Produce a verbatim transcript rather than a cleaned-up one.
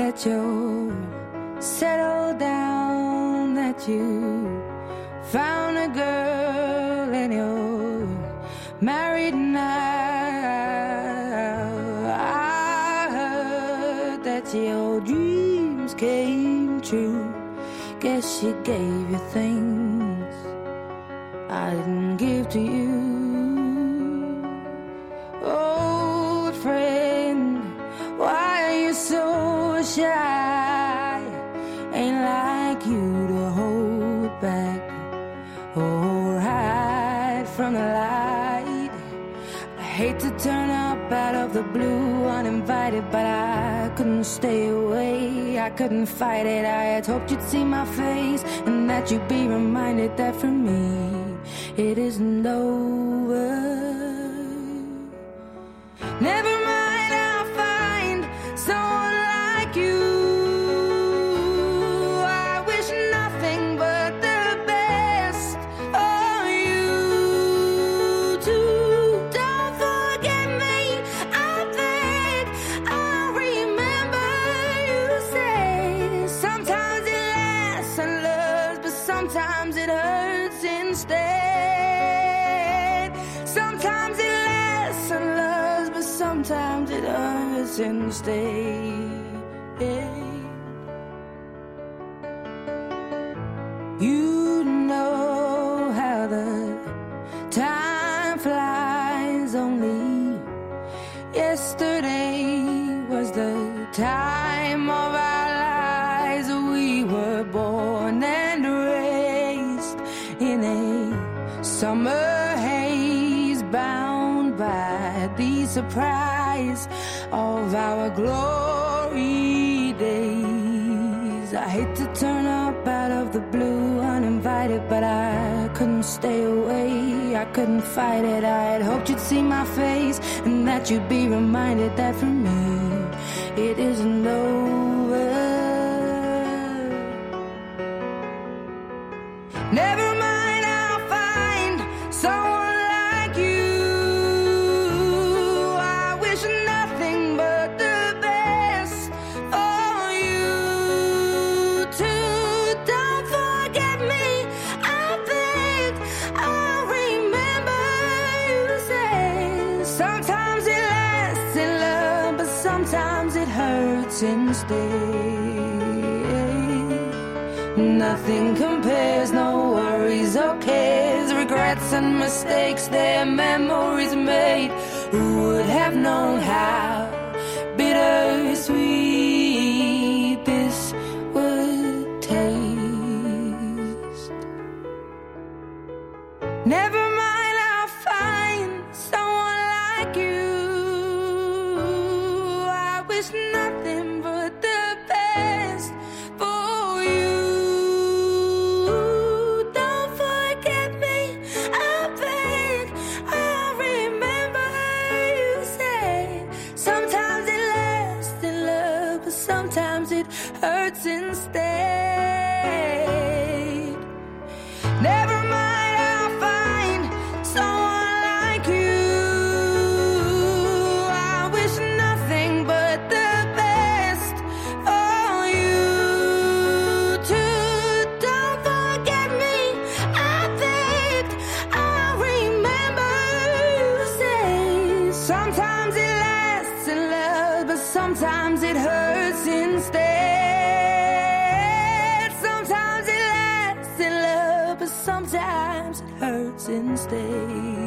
that you're settled down, that you found a girl and you're married now. I heard that your dreams came true. Guess she gave you things I didn't give to you. Old friend, why are you so shy? Ain't like you to hold back or hide from the light. I hate to turn up out of the blue uninvited, but I couldn't stay away. I couldn't fight it. I had hoped you'd see my face and that you'd be reminded that for me it isn't over. Never mind, I'll find someone like you. I wish nothing but the best for you too. Don't forget me, I think I'll remember you say sometimes it lasts and loves, but sometimes it hurts instead. Sometimes it lasts and loves, but sometimes it hurts instead. You know how the time flies. Only yesterday was the time of our lives. We were born and raised in a summer haze, bound by the surprise of our glory days. I hate to turn up out of the blue uninvited, but I couldn't stay away. I couldn't fight it. I had hoped you'd see my face and that you'd be reminded that for me it isn't over. Never mind, I'll find someone like you. I wish nothing but the best for you too. Don't forget me, I think I'll remember you say sometimes it lasts in love, but sometimes it hurts instead. Nothing compares, no worries or cares, regrets and mistakes, their memories made. Who would have known how bittersweet this would taste? Never mind, I'll find someone like you. I wish nothing but the best for you. Don't forget me, I think I'll remember you say sometimes it lasts in love, but sometimes it hurts instead. Never mind, I'll find someone like you. I wish nothing but the best for you too. Don't forget me, I think I'll remember you say sometimes it lasts in love, but sometimes it hurts instead. Sometimes it lasts in love, but sometimes it hurts instead.